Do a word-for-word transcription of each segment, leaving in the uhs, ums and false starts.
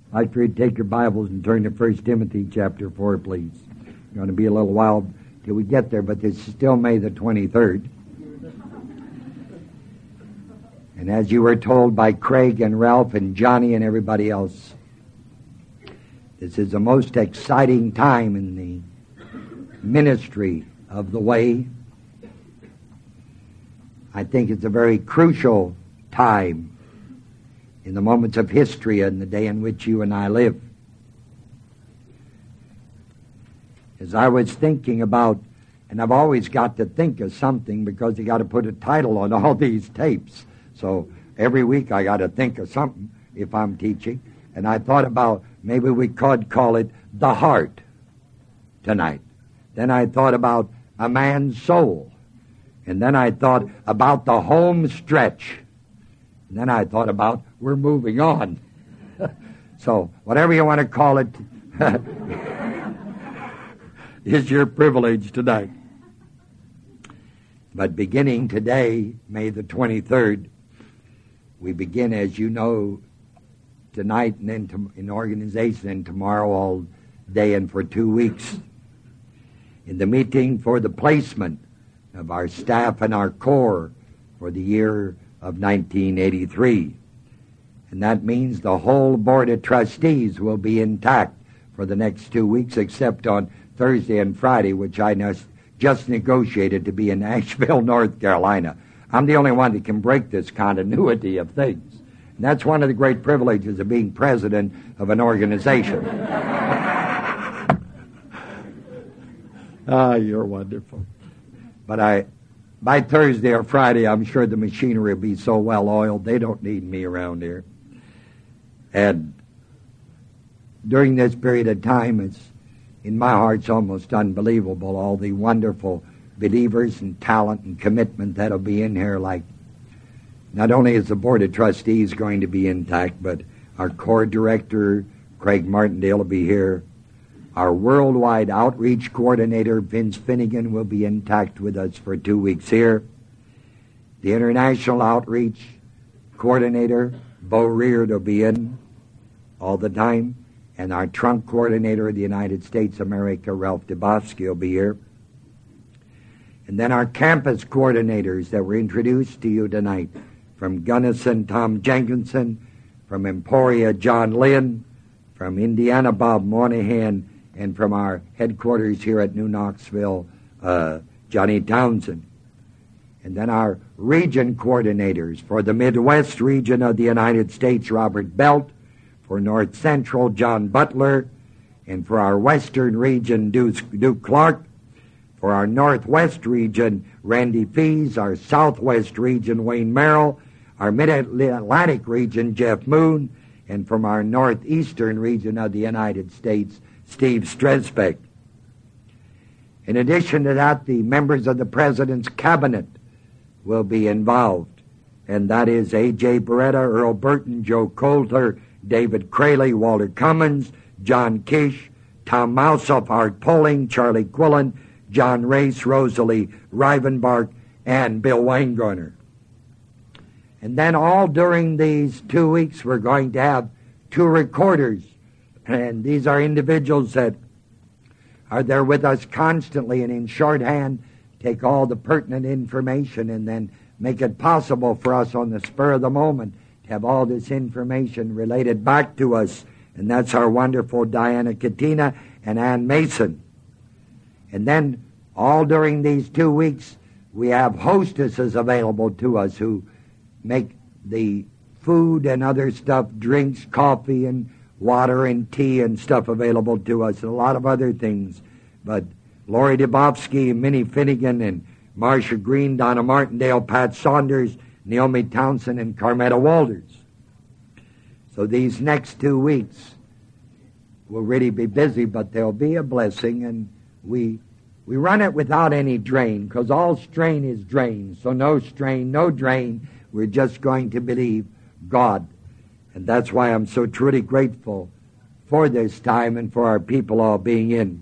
I'd like for you to take your Bibles and turn to First Timothy chapter four, please. It's going to be a little while till we get there, but it's still May the twenty-third. And as you were told by Craig and Ralph and Johnny and everybody else, this is the most exciting time in the ministry of the Way. I think it's a very crucial time in the moments of history and the day in which you and I live. As I was thinking about, and I've always got to think of something because you got to put a title on all these tapes. So every week I got to think of something if I'm teaching. And I thought about maybe we could call it The Heart tonight. Then I thought about A Man's Soul. And then I thought about the home stretch. And then I thought about We're Moving On. So whatever you want to call it is your privilege tonight. But beginning today, May the twenty-third, we begin, as you know, tonight and then to, in organization and tomorrow all day and for two weeks in the meeting for the placement of our staff and our corps for the year of nineteen eighty-three. And that means the whole Board of Trustees will be intact for the next two weeks except on Thursday and Friday, which I just negotiated to be in Asheville, North Carolina. I'm the only one that can break this continuity of things. And that's one of the great privileges of being president of an organization. Ah, you're wonderful. But I, by Thursday or Friday, I'm sure the machinery will be so well oiled, they don't need me around here. And during this period of time, it's, in my heart, it's almost unbelievable, all the wonderful believers and talent and commitment that'll be in here. Like, not only is the Board of Trustees going to be intact, but our Corps Director, Craig Martindale, will be here. Our Worldwide Outreach Coordinator, Vince Finnegan, will be intact with us for two weeks here. The International Outreach Coordinator, Bo Reard, will be in all the time. And our Trunk Coordinator of the United States of America, Ralph Dubofsky, will be here. And then our campus coordinators that were introduced to you tonight, from Gunnison, Tom Jenkinson, from Emporia, John Lynn, from Indiana, Bob Moynihan, and from our headquarters here at New Knoxville, uh, Johnny Townsend. And then our region coordinators for the Midwest region of the United States, Robert Belt, for North Central, John Butler, and for our Western region, Duke, Duke Clark, for our Northwest region, Randy Fees, our Southwest region, Wayne Merrill, our Mid-Atlantic region, Jeff Moon, and from our Northeastern region of the United States, Steve Stresbeck. In addition to that, the members of the President's Cabinet will be involved, and that is A J Beretta, Earl Burton, Joe Coulter, David Crayley, Walter Cummins, John Kish, Tom Mousoff, Art Poling, Charlie Quillen, John Race, Rosalie Rivenbark, and Bill Weingarner. And then all during these two weeks, we're going to have two recorders. And these are individuals that are there with us constantly and in shorthand take all the pertinent information and then make it possible for us on the spur of the moment to have all this information related back to us. And that's our wonderful Diana Katina and Ann Mason. And then all during these two weeks, we have hostesses available to us who make the food and other stuff, drinks, coffee and water and tea and stuff available to us, and a lot of other things. But Lori Dubofsky, Minnie Finnegan, and Marcia Green, Donna Martindale, Pat Saunders, Naomi Townsend, and Carmetta Walters. So these next two weeks will really be busy, but there'll be a blessing, and we we run it without any drain, because all strain is drain. So no strain, no drain. We're just going to believe God. And that's why I'm so truly grateful for this time and for our people all being in.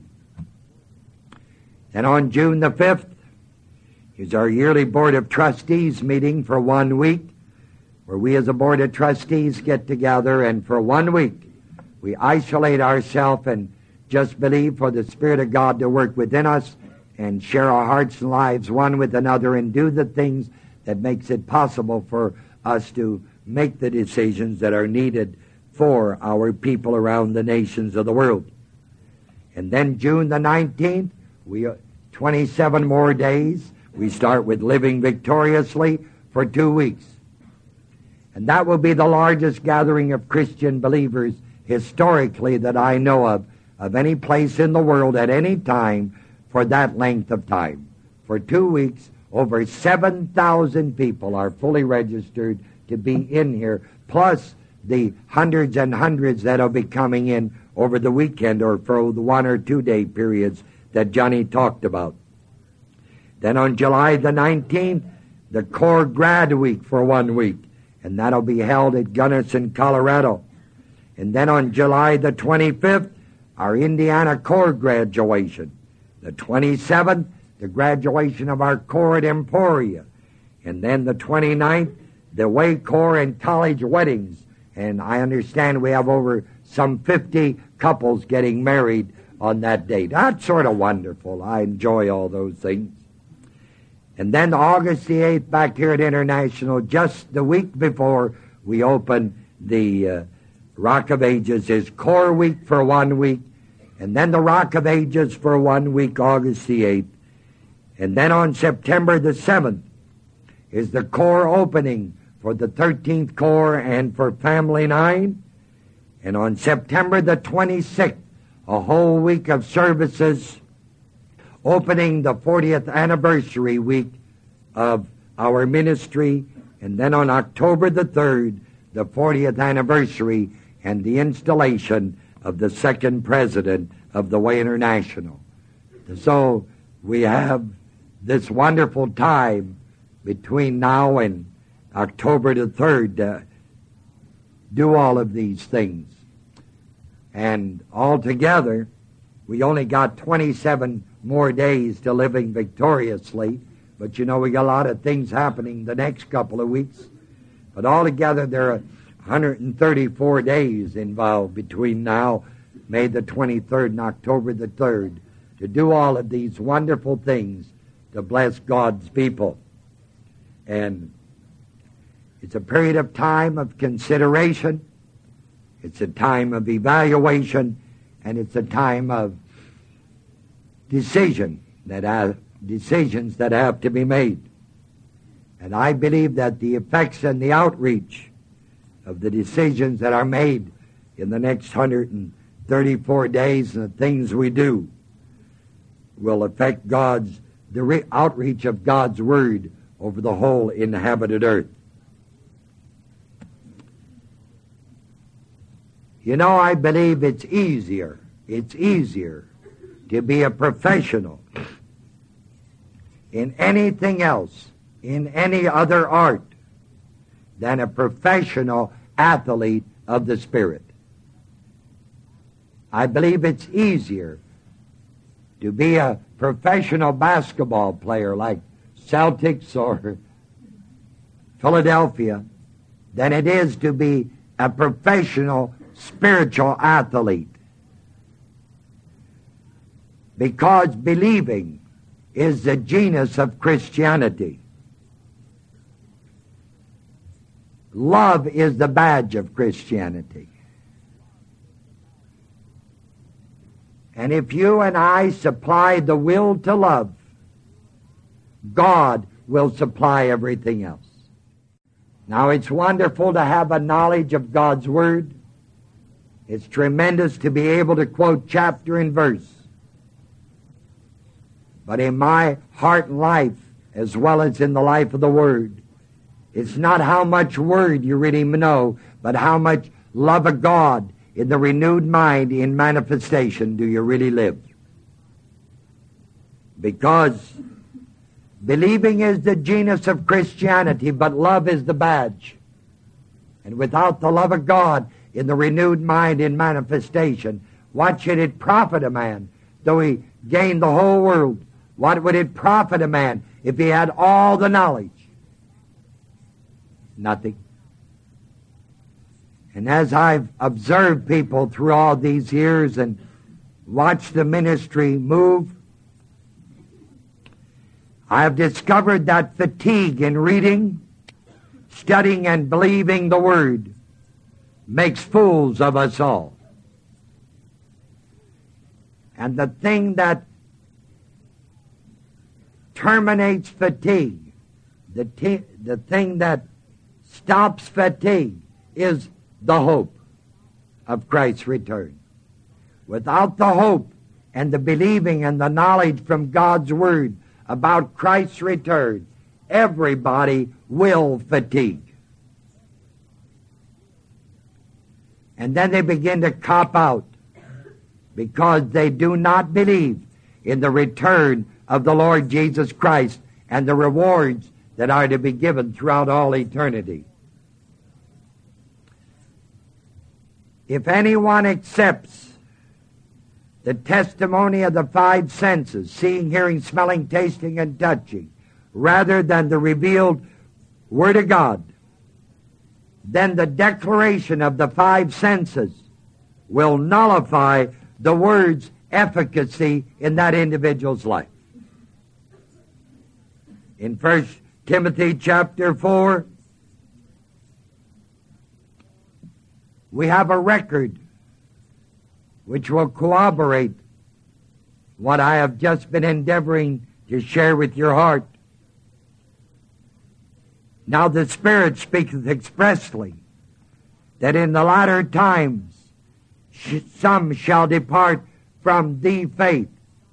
And on June the fifth is our yearly Board of Trustees meeting for one week, where we as a Board of Trustees get together and for one week we isolate ourselves and just believe for the Spirit of God to work within us and share our hearts and lives one with another and do the things that makes it possible for us to make the decisions that are needed for our people around the nations of the world. And then June the nineteenth, we twenty-seven more days. We start with living victoriously for two weeks. And that will be the largest gathering of Christian believers historically that I know of, of any place in the world at any time for that length of time. For two weeks, over seven thousand people are fully registered to be in here, plus the hundreds and hundreds that will be coming in over the weekend or for the one or two day periods that Johnny talked about. Then on July the nineteenth, the Core Grad Week for one week, and that'll be held at Gunnison, Colorado. And then on July the twenty-fifth, our Indiana Corps graduation. The twenty-seventh, the graduation of our Corps at Emporia. And then the twenty-ninth, the Way Corps and college weddings. And I understand we have over some fifty couples getting married on that date. That's sort of wonderful. I enjoy all those things. And then August the eighth, back here at International, just the week before we open the uh, Rock of Ages, is Core Week for one week, and then the Rock of Ages for one week, August the eighth. And then on September the seventh is the Core opening for the thirteenth Corps and for Family Nine. And on September the twenty-sixth, a whole week of services opening the fortieth anniversary week of our ministry. And then on October the third, the fortieth anniversary and the installation of the second president of the Way International. So we have this wonderful time between now and October the third to do all of these things. And altogether, we only got twenty-seven more days to living victoriously, but you know we got a lot of things happening the next couple of weeks. But altogether, there are one hundred thirty-four days involved between now, May the twenty-third, and October the third, to do all of these wonderful things to bless God's people. And it's a period of time of consideration, it's a time of evaluation, and it's a time of decision that have, decisions that have to be made. And I believe that the effects and the outreach of the decisions that are made in the next one hundred thirty-four days and the things we do will affect God's, the re- outreach of God's Word over the whole inhabited earth. You know, I believe it's easier, it's easier to be a professional in anything else, in any other art, than a professional athlete of the Spirit. I believe it's easier to be a professional basketball player like Celtics or Philadelphia than it is to be a professional spiritual athlete. Because believing is the genus of Christianity. Love is the badge of Christianity. And if you and I supply the will to love, God will supply everything else. Now, it's wonderful to have a knowledge of God's Word. It's tremendous to be able to quote chapter and verse. But in my heart and life, as well as in the life of the Word, it's not how much Word you really know, but how much love of God in the renewed mind in manifestation do you really live. Because believing is the genus of Christianity, but love is the badge. And without the love of God in the renewed mind in manifestation, what should it profit a man though he gained the whole world? What would it profit a man if he had all the knowledge? Nothing. And as I've observed people through all these years and watched the ministry move, I have discovered that fatigue in reading, studying, and believing the Word makes fools of us all. And the thing that terminates fatigue, the, t- the thing that stops fatigue, is the hope of Christ's return. Without the hope and the believing and the knowledge from God's Word about Christ's return, everybody will fatigue. And then they begin to cop out because they do not believe in the return of the Lord Jesus Christ and the rewards that are to be given throughout all eternity. If anyone accepts the testimony of the five senses, seeing, hearing, smelling, tasting, and touching, rather than the revealed Word of God, then the declaration of the five senses will nullify the Word's efficacy in that individual's life. In First Timothy chapter four, we have a record which will corroborate what I have just been endeavoring to share with your heart. Now the Spirit speaketh expressly that in the latter times sh- some shall depart from the faith.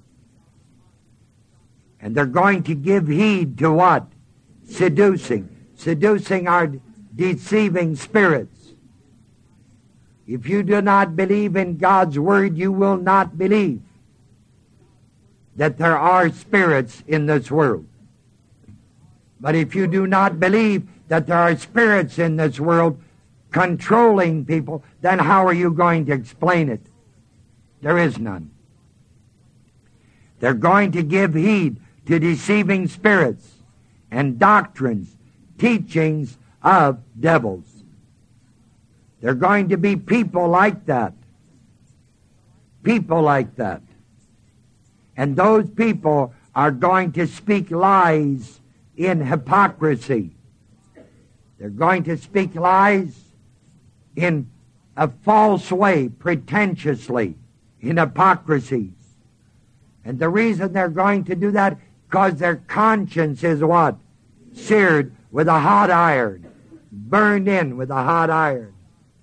And they're going to give heed to what? Seducing. Seducing are deceiving spirits. If you do not believe in God's Word, you will not believe that there are spirits in this world. But if you do not believe that there are spirits in this world controlling people, then how are you going to explain it? There is none. They're going to give heed to deceiving spirits and doctrines, teachings of devils. They're going to be people like that. People like that. And those people are going to speak lies in hypocrisy. They're going to speak lies in a false way, pretentiously, in hypocrisy. And the reason they're going to do that, because their conscience is what? Seared with a hot iron. Burned in with a hot iron.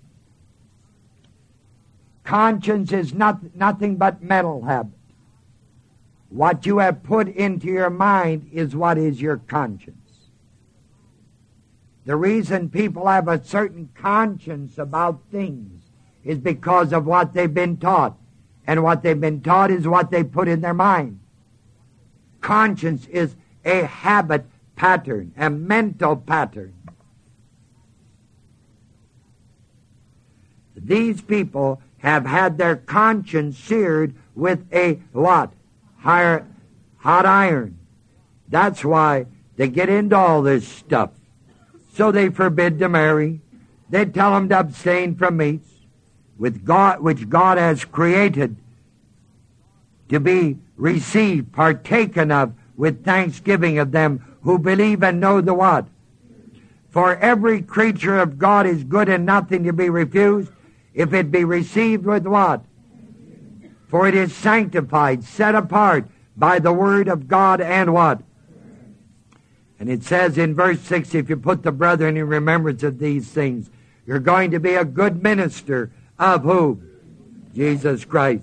Conscience is not, nothing but mental habit. What you have put into your mind is what is your conscience. The reason people have a certain conscience about things is because of what they've been taught. And what they've been taught is what they put in their mind. Conscience is a habit pattern, a mental pattern. These people have had their conscience seared with a what? Higher, hot iron. That's why they get into all this stuff. So they forbid to marry. They tell them to abstain from meats with God, which God has created to be received, partaken of with thanksgiving of them who believe and know the what? For every creature of God is good and nothing to be refused, if it be received with what? For it is sanctified, set apart by the word of God and what? And it says in verse six, if you put the brethren in remembrance of these things, you're going to be a good minister of who? Jesus Christ.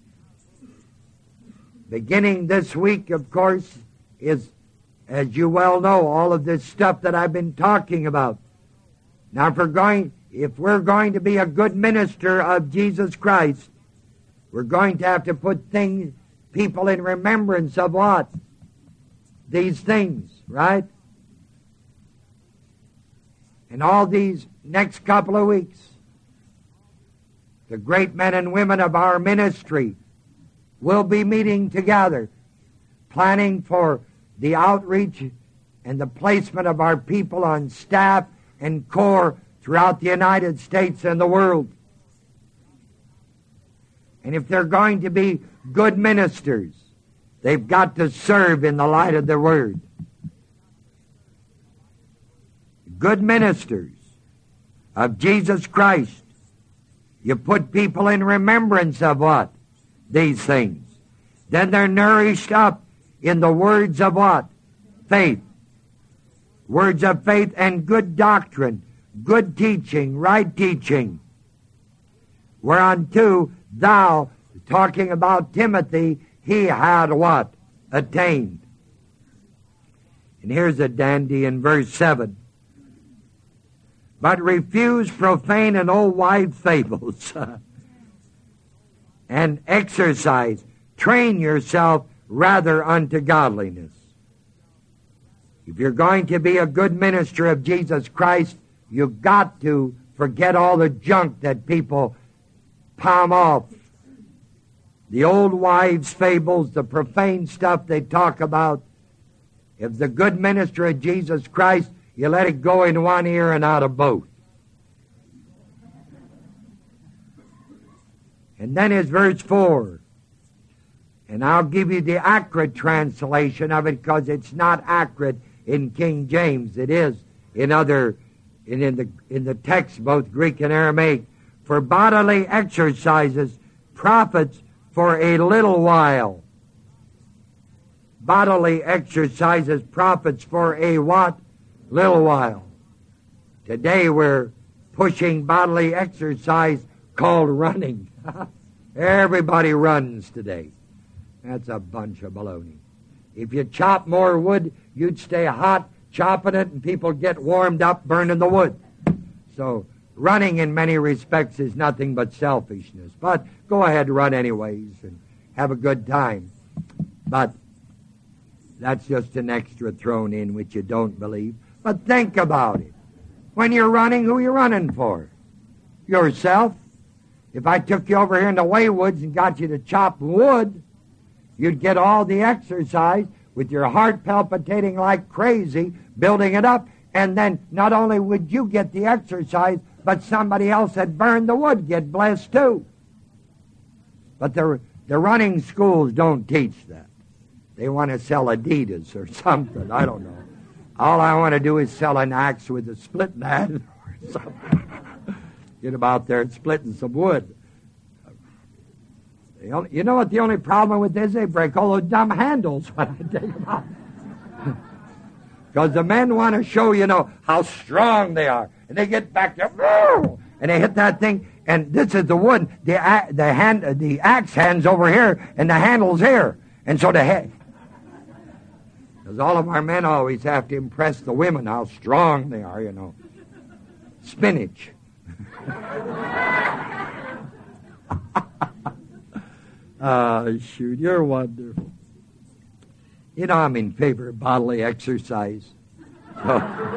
Beginning this week, of course, is, as you well know, all of this stuff that I've been talking about. Now, if we're going, if we're going to be a good minister of Jesus Christ, we're going to have to put things, people in remembrance of what? These things, right? And all these next couple of weeks, the great men and women of our ministry will be meeting together, planning for the outreach and the placement of our people on staff and core throughout the United States and the world. And if they're going to be good ministers, they've got to serve in the light of the Word. Good ministers of Jesus Christ. You put people in remembrance of what? These things. Then they're nourished up in the words of what? Faith. Words of faith and good doctrine, good teaching, right teaching. Whereunto thou, talking about Timothy, he had what? Attained. And here's a dandy in verse seven. But refuse profane and old wives' fables, and exercise, train yourself rather unto godliness. If you're going to be a good minister of Jesus Christ, you've got to forget all the junk that people palm off. The old wives' fables, the profane stuff they talk about. If the good minister of Jesus Christ, you let it go in one ear and out of both. And then is verse four. And I'll give you the accurate translation of it because it's not accurate in King James. It is in other, in, in the in the text, both Greek and Aramaic. For bodily exercises profits for a little while. Bodily exercises profits for a what? Little while. Today we're pushing bodily exercise called running. Everybody runs today. That's a bunch of baloney. If you chop more wood, you'd stay hot chopping it and people get warmed up burning the wood. So running in many respects is nothing but selfishness. But go ahead, run anyways and have a good time. But that's just an extra thrown in which you don't believe. But think about it. When you're running, who are you running for? Yourself. If I took you over here in the Waywoods and got you to chop wood, you'd get all the exercise with your heart palpitating like crazy, building it up, and then not only would you get the exercise, but somebody else that burned the wood get blessed too. But the, the running schools don't teach that. They want to sell Adidas or something. I don't know. All I want to do is sell an axe with a split bat or something. Get them out there and splitting some wood. Only, you know what the only problem with this is? They break all those dumb handles when I take them out. Because the men want to show, you know, how strong they are. And they get back there, and they hit that thing, and this is the wood. The, the, hand, the axe hand's over here, and the handle's here. And so the head... Because all of our men always have to impress the women how strong they are, you know. Spinach. Ah, uh, shoot, you're wonderful. You know, I'm in favor of bodily exercise. So,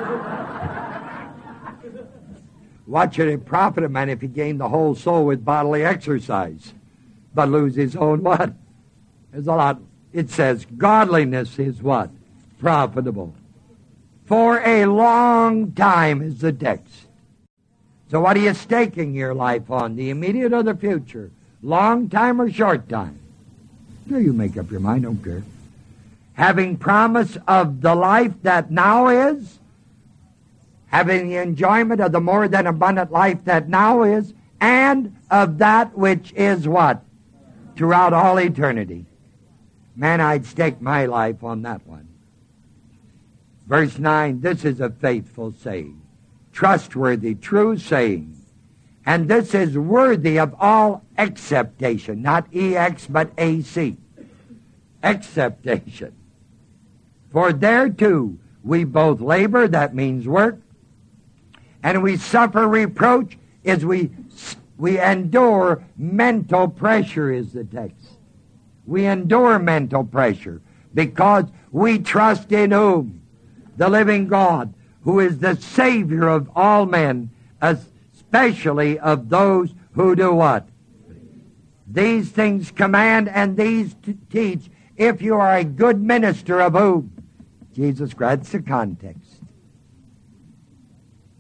what should it profit a man if he gained the whole soul with bodily exercise, but lose his own what? There's a lot. It says godliness is what? Profitable. For a long time is the text. So what are you staking your life on? The immediate or the future? Long time or short time? Sure, you make up your mind, don't care. Having promise of the life that now is, having the enjoyment of the more than abundant life that now is, and of that which is what? Throughout all eternity. Man, I'd stake my life on that one. Verse nine, this is a faithful saying. Trustworthy, true saying. And this is worthy of all acceptation. Not E X, but A C. Acceptation. For thereto we both labor, that means work, and we suffer reproach as we, we endure mental pressure, is the text. We endure mental pressure because we trust in whom? The living God, who is the Savior of all men, especially of those who do what? These things command and these t- teach if you are a good minister of whom? Jesus Christ. That's the context.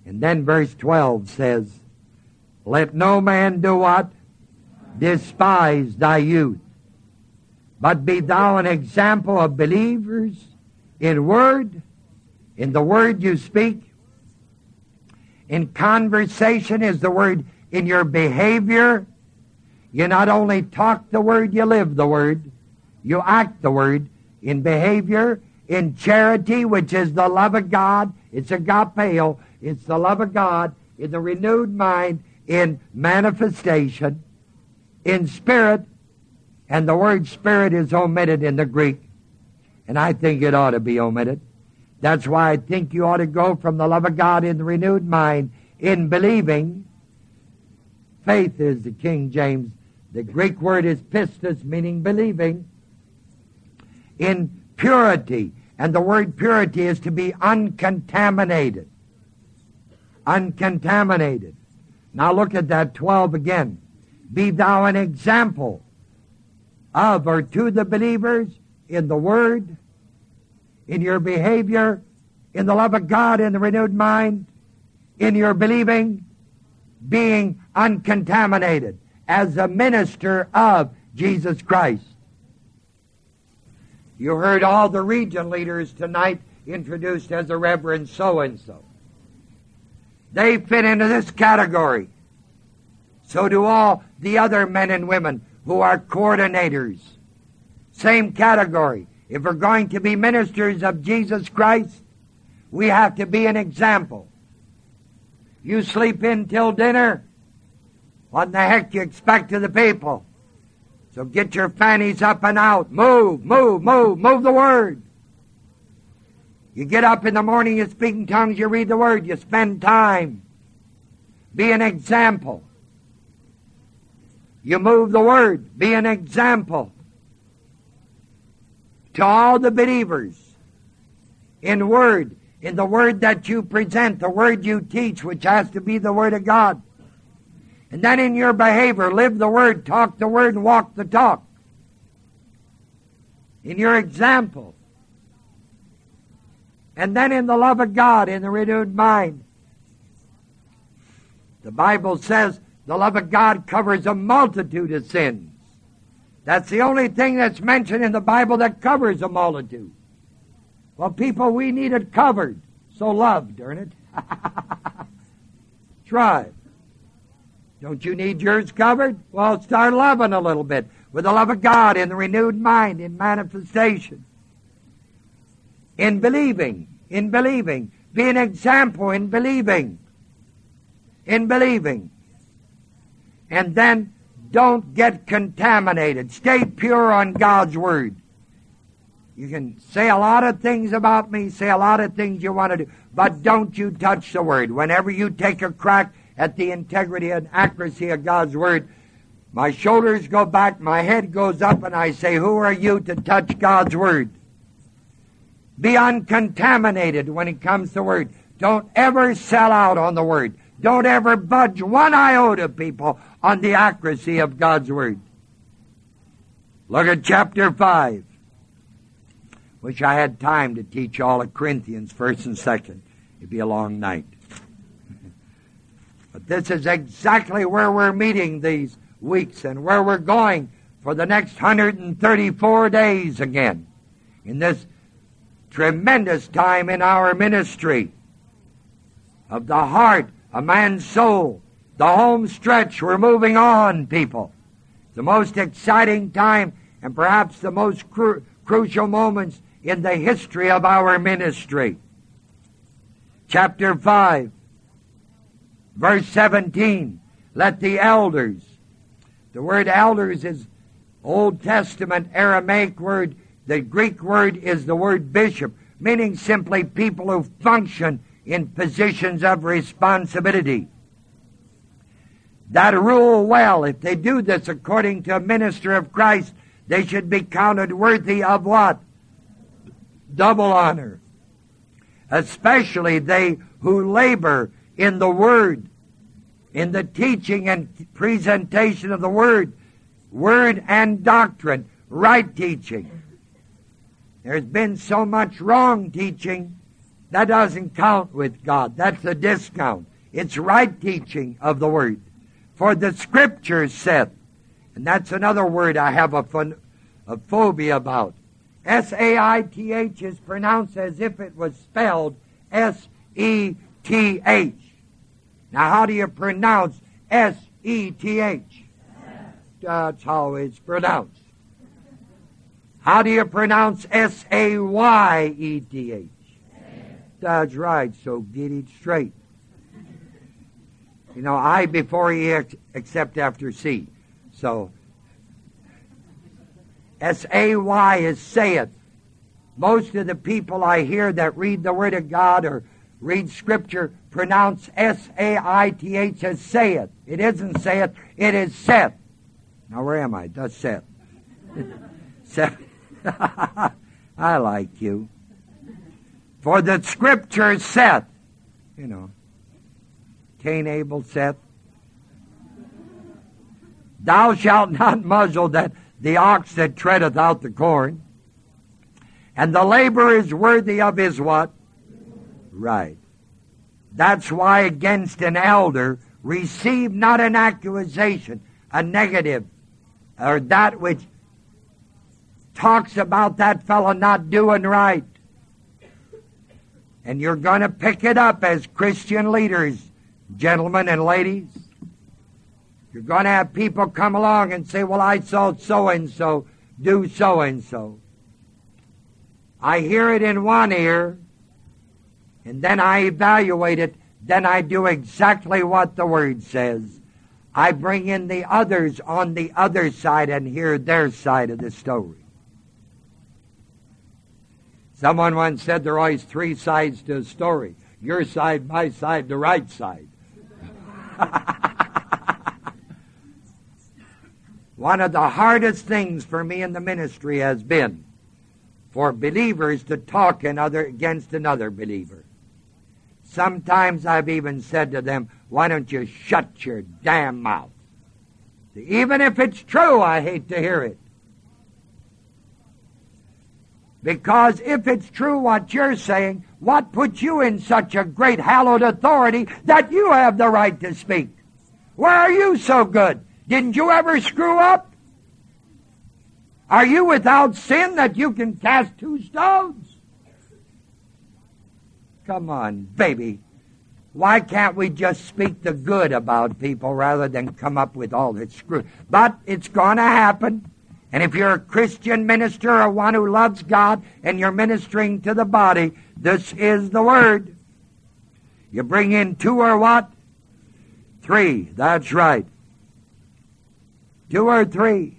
And then verse twelve says, let no man do what? Despise thy youth. But be thou an example of believers in word, in the word you speak. In conversation is the word. In your behavior, you not only talk the word, you live the word. You act the word. In behavior, in charity, which is the love of God. It's agapeo. It's the love of God. In the renewed mind, in manifestation, in spirit, and the word spirit is omitted in the Greek. And I think it ought to be omitted. That's why I think you ought to go from the love of God in the renewed mind, in believing. Faith is the King James. The Greek word is pistis, meaning believing. In purity. And the word purity is to be uncontaminated. Uncontaminated. Now look at that twelve again. Be thou an example of or to the believers in the word, in your behavior, in the love of God, in the renewed mind, in your believing, being uncontaminated as a minister of Jesus Christ. You heard all the region leaders tonight introduced as a Reverend so-and-so. They fit into this category. So do all the other men and women who are coordinators. Same category. If we're going to be ministers of Jesus Christ, we have to be an example. You sleep in till dinner, what in the heck you expect of the people? So get your fannies up and out. Move, move, move, move the word. You get up in the morning, you speak in tongues, you read the word, you spend time. Be an example. You move the word. Be an example to all the believers in word, in the word that you present, the word you teach, which has to be the word of God. And then in your behavior, live the word, talk the word, and walk the talk. In your example. And then in the love of God, in the renewed mind. The Bible says the love of God covers a multitude of sins. That's the only thing that's mentioned in the Bible that covers a multitude. Well, people, we need it covered. So love, darn it. Try. Don't you need yours covered? Well, start loving a little bit with the love of God in the renewed mind, in manifestation. In believing, in believing. Be an example in believing. In believing. And then don't get contaminated. Stay pure on God's Word. You can say a lot of things about me, say a lot of things you want to do, but don't you touch the Word. Whenever you take a crack at the integrity and accuracy of God's Word, my shoulders go back, my head goes up, and I say, who are you to touch God's Word? Be uncontaminated when it comes to Word. Don't ever sell out on the Word. Don't ever budge one iota, people, on the accuracy of God's Word. Look at chapter five. Wish I had time to teach all of Corinthians, first and second. It'd be a long night. But this is exactly where we're meeting these weeks and where we're going for the next one hundred thirty-four days again. In this tremendous time in our ministry of the heart, a man's soul, the home stretch. We're moving on, people. The most exciting time and perhaps the most cru- crucial moments in the history of our ministry. Chapter five, verse seventeen. Let the elders. The word elders is Old Testament Aramaic word. The Greek word is the word bishop, meaning simply people who function in positions of responsibility. That rule well. If they do this according to a minister of Christ, they should be counted worthy of what? Double honor. Especially they who labor in the Word, in the teaching and presentation of the Word, Word and doctrine, right teaching. There's been so much wrong teaching That doesn't count with God. That's a discount. It's right teaching of the Word. For the Scripture saith, and that's another word I have a, ph- a phobia about. S A I T H is pronounced as if it was spelled S E T H. Now, how do you pronounce S E T H? That's how it's pronounced. How do you pronounce S A Y E T H? That's right, so get it straight. You know, I before E except after C. So, S A Y is saith. Most of the people I hear that read the Word of God or read Scripture pronounce S A I T H as saith. It isn't saith, it is saith. Now where am I? That's saith. Saith. I like you. For the Scripture saith, you know, Cain, Abel, Seth, thou shalt not muzzle that the ox that treadeth out the corn, and the laborer is worthy of his what? Right. That's why against an elder receive not an accusation, a negative, or that which talks about that fellow not doing right. And you're going to pick it up as Christian leaders, gentlemen and ladies. You're going to have people come along and say, well, I saw so-and-so do so-and-so. I hear it in one ear, and then I evaluate it. Then I do exactly what the Word says. I bring in the others on the other side and hear their side of the story. Someone once said there are always three sides to a story. Your side, my side, the right side. One of the hardest things for me in the ministry has been for believers to talk another against another believer. Sometimes I've even said to them, why don't you shut your damn mouth? Even if it's true, I hate to hear it. Because if it's true what you're saying, what puts you in such a great hallowed authority that you have the right to speak? Where are you so good? Didn't you ever screw up? Are you without sin that you can cast two stones? Come on, baby. Why can't we just speak the good about people rather than come up with all this screw? But it's going to happen. And if you're a Christian minister or one who loves God and you're ministering to the body, this is the Word. You bring in two or what? Three. That's right. Two or three.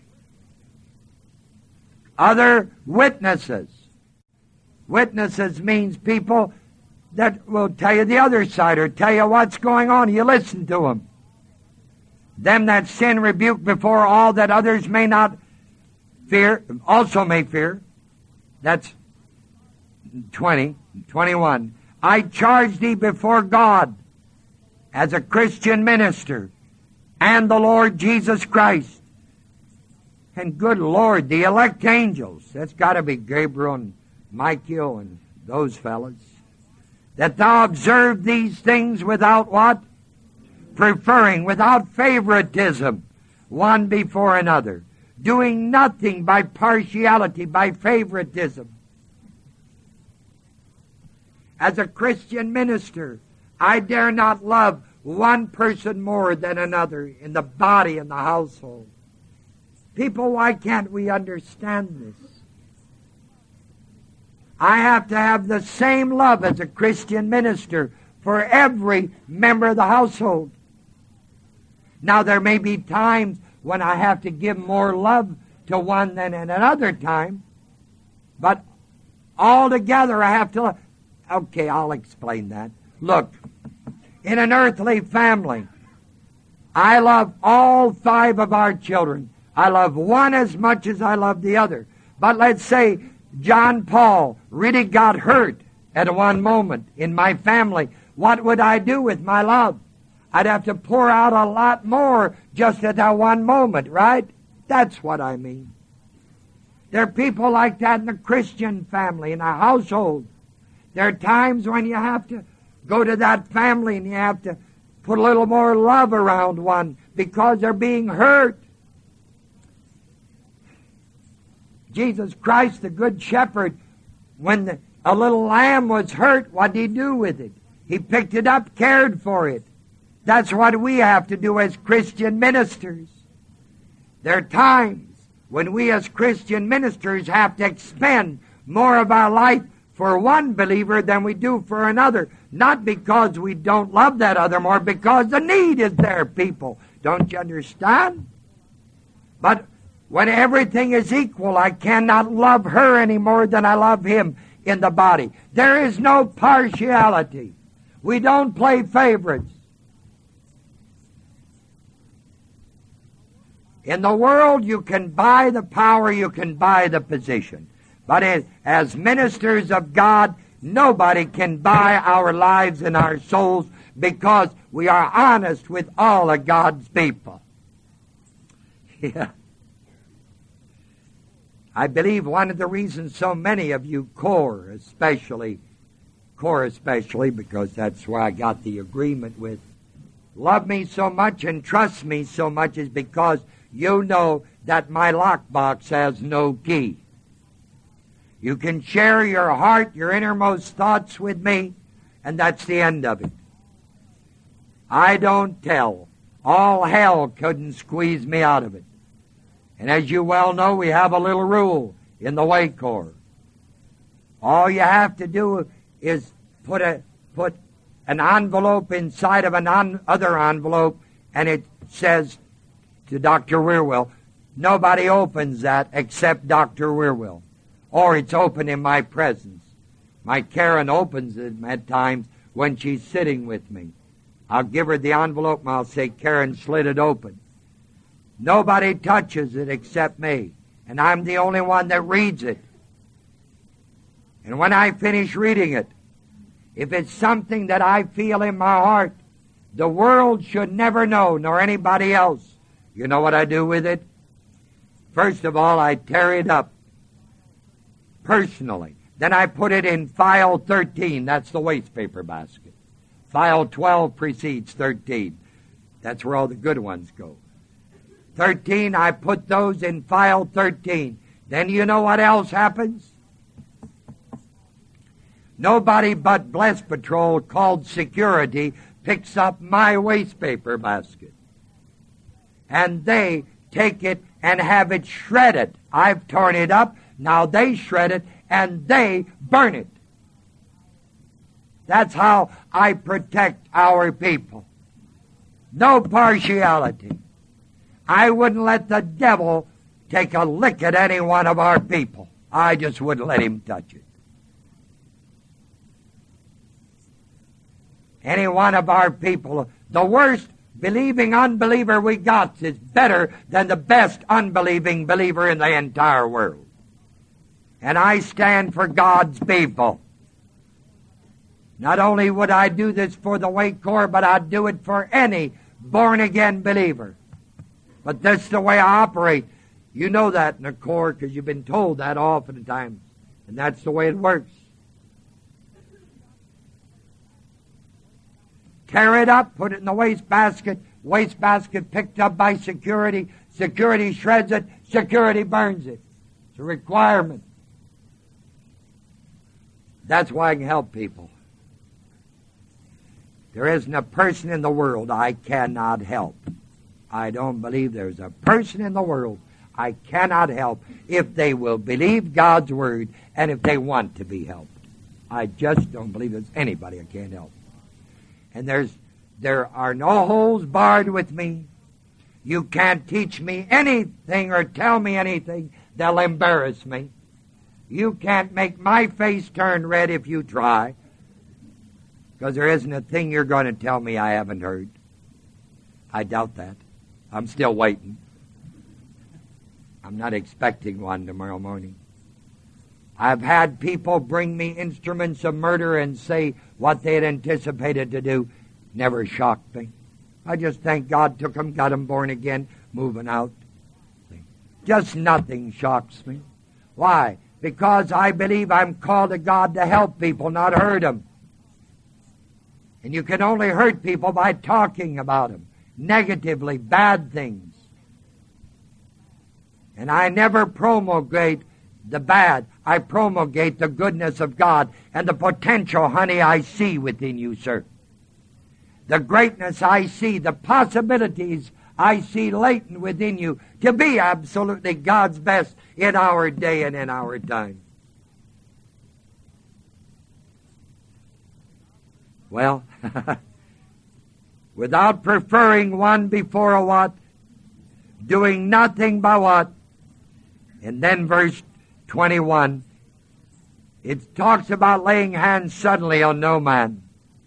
Other witnesses. Witnesses means people that will tell you the other side or tell you what's going on. You listen to them. Them that sin rebuke before all that others may not fear, also may fear. That's twenty, twenty-one. I charge thee before God as a Christian minister and the Lord Jesus Christ. And good Lord, the elect angels, that's got to be Gabriel and Michael and those fellas, that thou observe these things without what? Preferring, without favoritism, one before another, doing nothing by partiality, by favoritism. As a Christian minister, I dare not love one person more than another in the body and the household. People, why can't we understand this? I have to have the same love as a Christian minister for every member of the household. Now, there may be times when I have to give more love to one than at another time, but altogether I have to... Okay, I'll explain that. Look, in an earthly family, I love all five of our children. I love one as much as I love the other. But let's say John Paul really got hurt at one moment in my family. What would I do with my love? I'd have to pour out a lot more just at that one moment, right? That's what I mean. There are people like that in the Christian family, in a household. There are times when you have to go to that family and you have to put a little more love around one because they're being hurt. Jesus Christ, the Good Shepherd, when the, a little lamb was hurt, what did he do with it? He picked it up, cared for it. That's what we have to do as Christian ministers. There are times when we as Christian ministers have to expend more of our life for one believer than we do for another. Not because we don't love that other more, because the need is there, people. Don't you understand? But when everything is equal, I cannot love her any more than I love him in the body. There is no partiality. We don't play favorites. In the world, you can buy the power, you can buy the position. But as ministers of God, nobody can buy our lives and our souls because we are honest with all of God's people. Yeah. I believe one of the reasons so many of you, core especially, core especially, because that's where I got the agreement with, love me so much and trust me so much is because you know that my lockbox has no key. You can share your heart, your innermost thoughts with me, and that's the end of it. I don't tell. All hell couldn't squeeze me out of it. And as you well know, we have a little rule in the Way Corps. All you have to do is put a put an envelope inside of an on, other envelope, and it says to Doctor Wierwille, nobody opens that except Doctor Wierwille. Or it's open in my presence. My Karen opens it at times when she's sitting with me. I'll give her the envelope and I'll say, Karen slid it open. Nobody touches it except me. And I'm the only one that reads it. And when I finish reading it, if it's something that I feel in my heart, the world should never know, nor anybody else. You know what I do with it? First of all, I tear it up personally. Then I put it in file thirteen. That's the waste paper basket. File twelve precedes thirteen. That's where all the good ones go. thirteen, I put those in file thirteen. Then you know what else happens? Nobody but Blessed Patrol called security picks up my waste paper basket. And they take it and have it shredded. I've torn it up. Now they shred it and they burn it. That's how I protect our people. No partiality. I wouldn't let the devil take a lick at any one of our people. I just wouldn't let him touch it. Any one of our people, the worst believing unbeliever we got is better than the best unbelieving believer in the entire world. And I stand for God's people. Not only would I do this for the Way Corps, but I'd do it for any born-again believer. But that's the way I operate. You know that in the Corps because you've been told that oftentimes. And that's the way it works. Tear it up, put it in the wastebasket. Wastebasket picked up by security. Security shreds it. Security burns it. It's a requirement. That's why I can help people. There isn't a person in the world I cannot help. I don't believe there's a person in the world I cannot help if they will believe God's Word and if they want to be helped. I just don't believe there's anybody I can't help. And there's there are no holes barred with me. You can't teach me anything or tell me anything that'll embarrass me. You can't make my face turn red if you try, because there isn't a thing you're going to tell me I haven't heard. I doubt that. I'm still waiting. I'm not expecting one tomorrow morning. I've had people bring me instruments of murder and say what they had anticipated to do. Never shocked me. I just thank God took them, got them born again, moving out. Just nothing shocks me. Why? because I believe I'm called to God to help people, not hurt them. And you can only hurt people by talking about them negatively, bad things. And I never promulgate the bad. I promulgate the goodness of God and the potential, honey, I see within you, sir. The greatness I see, the possibilities I see latent within you to be absolutely God's best in our day and in our time. Well, without preferring one before a what? Doing nothing but what? And then verse twenty-one, it talks about laying hands suddenly on no man.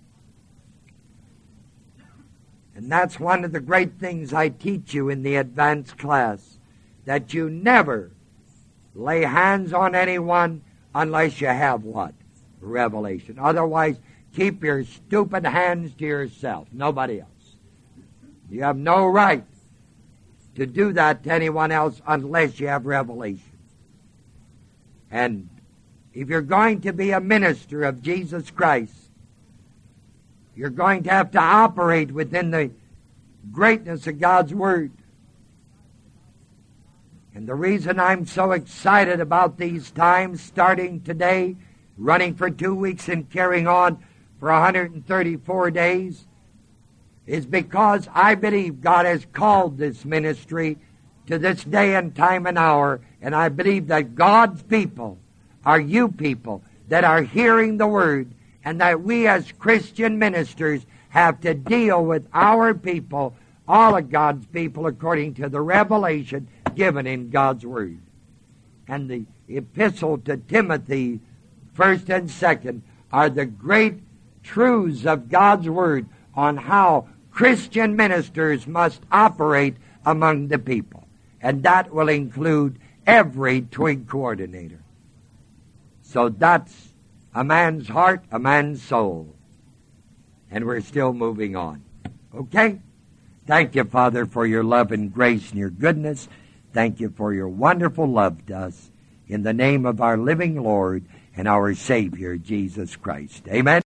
And that's one of the great things I teach you in the advanced class, that you never lay hands on anyone unless you have what? Revelation. Otherwise, keep your stupid hands to yourself, nobody else. You have no right to do that to anyone else unless you have revelation. And if you're going to be a minister of Jesus Christ, you're going to have to operate within the greatness of God's Word. And the reason I'm so excited about these times, starting today, running for two weeks and carrying on for one hundred thirty-four days, is because I believe God has called this ministry to this day and time and hour, and I believe that God's people are you people that are hearing the Word, and that we as Christian ministers have to deal with our people, all of God's people, according to the revelation given in God's Word. And the epistle to Timothy, first and second, are the great truths of God's Word on how Christian ministers must operate among the people. And that will include every twig coordinator. So that's a man's heart, a man's soul. And we're still moving on. Okay? Thank you, Father, for your love and grace and your goodness. Thank you for your wonderful love to us. In the name of our living Lord and our Savior, Jesus Christ. Amen.